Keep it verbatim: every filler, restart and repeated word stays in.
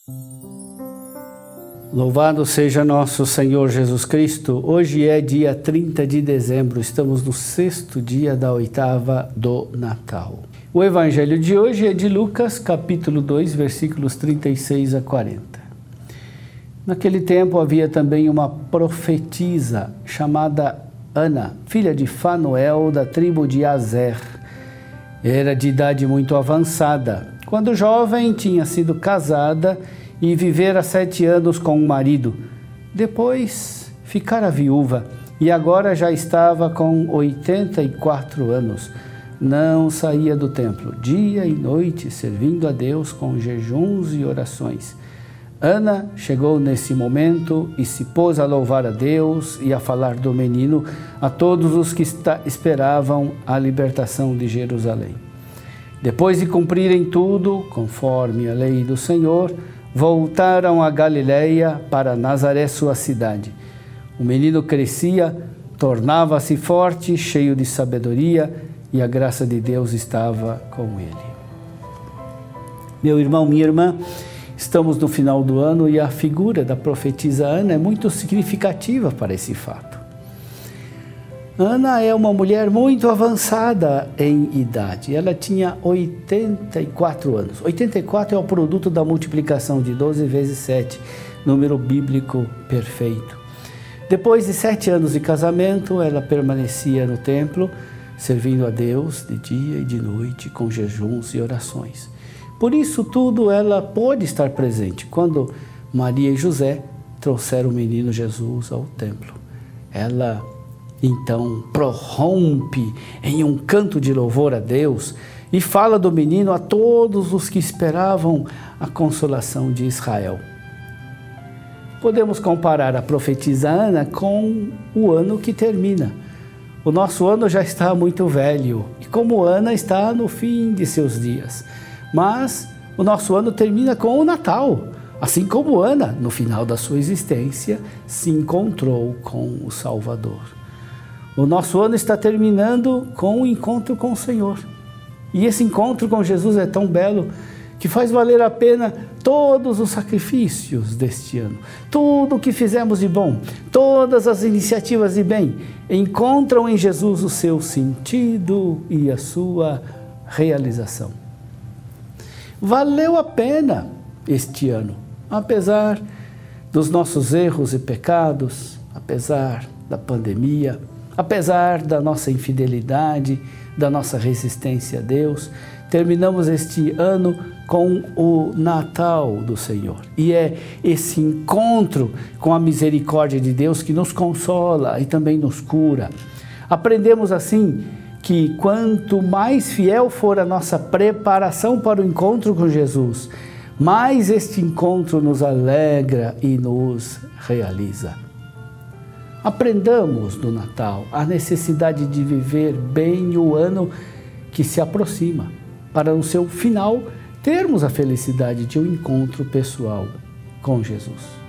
Louvado seja nosso Senhor Jesus Cristo. Hoje é dia trinta de dezembro, estamos no sexto dia da oitava do Natal. O evangelho de hoje é de Lucas, capítulo dois, versículos trinta e seis a quarenta. Naquele tempo havia também uma profetisa chamada Ana, filha de Fanuel, da tribo de Aser. Era de idade muito avançada. Quando jovem, tinha sido casada e vivera sete anos com o marido. Depois ficara viúva e agora já estava com oitenta e quatro anos. Não saía do templo, dia e noite, servindo a Deus com jejuns e orações. Ana chegou nesse momento e se pôs a louvar a Deus e a falar do menino a todos os que esperavam a libertação de Jerusalém. Depois de cumprirem tudo, conforme a lei do Senhor, voltaram a Galileia para Nazaré, sua cidade. O menino crescia, tornava-se forte, cheio de sabedoria, e a graça de Deus estava com ele. Meu irmão, minha irmã, estamos no final do ano e a figura da profetisa Ana é muito significativa para esse fato. Ana é uma mulher muito avançada em idade. Ela tinha oitenta e quatro anos. oitenta e quatro é o produto da multiplicação de doze vezes sete, número bíblico perfeito. Depois de sete anos de casamento, ela permanecia no templo, servindo a Deus de dia e de noite, com jejuns e orações. Por isso tudo ela pôde estar presente quando Maria e José trouxeram o menino Jesus ao templo. Ela então prorrompe em um canto de louvor a Deus e fala do menino a todos os que esperavam a consolação de Israel. Podemos comparar a profetisa Ana com o ano que termina. O nosso ano já está muito velho e como Ana está no fim de seus dias. Mas o nosso ano termina com o Natal, assim como Ana, no final da sua existência, se encontrou com o Salvador. O nosso ano está terminando com o encontro com o Senhor. E esse encontro com Jesus é tão belo que faz valer a pena todos os sacrifícios deste ano. Tudo o que fizemos de bom, todas as iniciativas de bem, encontram em Jesus o seu sentido e a sua realização. Valeu a pena este ano, apesar dos nossos erros e pecados, apesar da pandemia, apesar da nossa infidelidade, da nossa resistência a Deus, terminamos este ano com o Natal do Senhor. E é esse encontro com a misericórdia de Deus que nos consola e também nos cura. Aprendemos assim que quanto mais fiel for a nossa preparação para o encontro com Jesus, mais este encontro nos alegra e nos realiza. Aprendamos no Natal a necessidade de viver bem o ano que se aproxima, para no seu final termos a felicidade de um encontro pessoal com Jesus.